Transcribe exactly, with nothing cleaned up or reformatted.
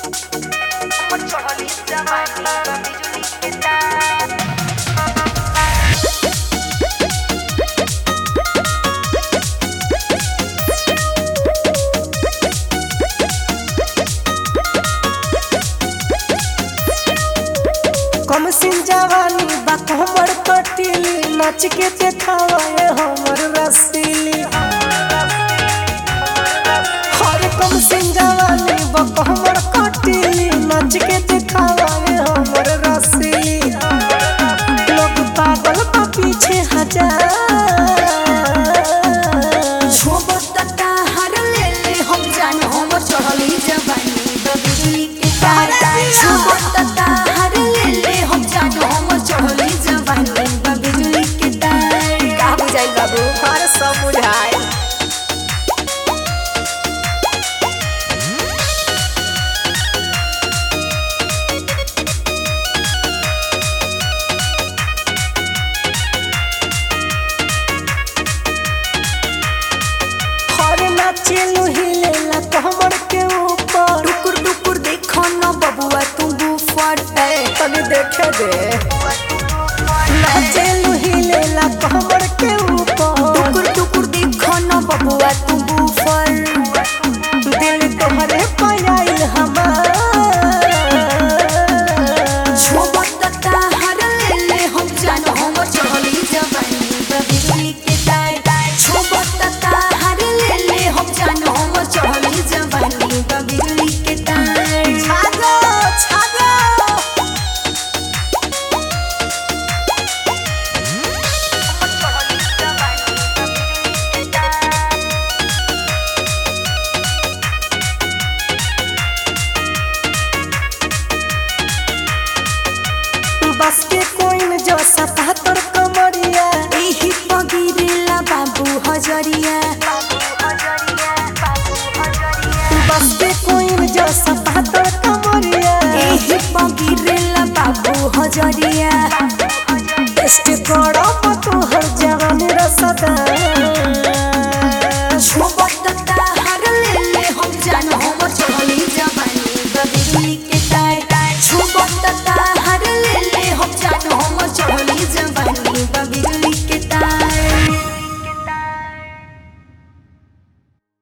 कम सिन जवानी बा हमर कटिली नाच के देखावे हमर रसीली। हर कम सिन जवानी बा हमर कटिली नाच के देखावे हमर रसीली। लोग पागल बा पीछे हजार छोबता हर ले ले हम जान हम चढ़ली जवानी बिजली के तार छोबता हर ले ले हम जान हम चढ़ली जवानी बिजली के तार का बुझाई बाबू हर सब बुझाई। नाचेलू हिलेला कमर के ऊपर टुकुर टुकुर देखो न बबुआ तू बुफर तनी देखे दे। नाचेलू हिलेला कमर के ऊपर टुकुर टुकुर देखो न बबुआ तू बुफर दिल तोहरे पायल हमार छोबता हर ले ले हम जान हम चढ़ली जवानी बिजली के तार छोबता हर ले ले हम जान हम चढ़ली जवानी बिजली के तार छागो छागो बस के कोइन जो सतहत्तर कमरिया एही पगिरेला बाबू हजरिया बस के कोइन जो सतहत्तर कमरिया एही पगिरेला बाबू हजरिया